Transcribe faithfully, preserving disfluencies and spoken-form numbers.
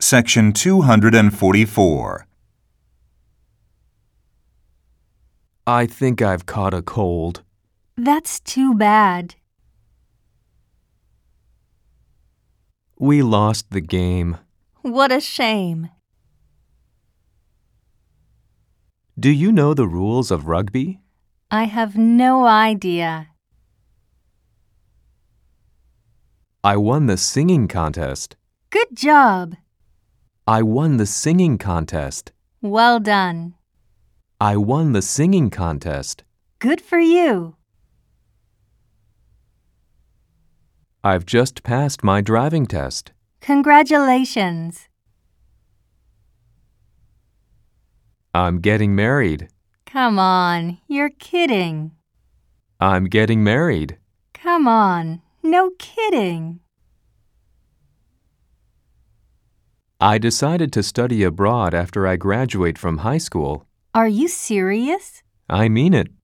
Section two hundred forty-four. I think I've caught a cold. That's too bad. We lost the game. What a shame. Do you know the rules of rugby? I have no idea. I won the singing contest. Good job. I won the singing contest. Well done. I won the singing contest. Good for you. I've just passed my driving test. Congratulations. I'm getting married. Come on, you're kidding. I'm getting married. Come on, no kidding. I decided to study abroad after I graduate from high school. Are you serious? I mean it.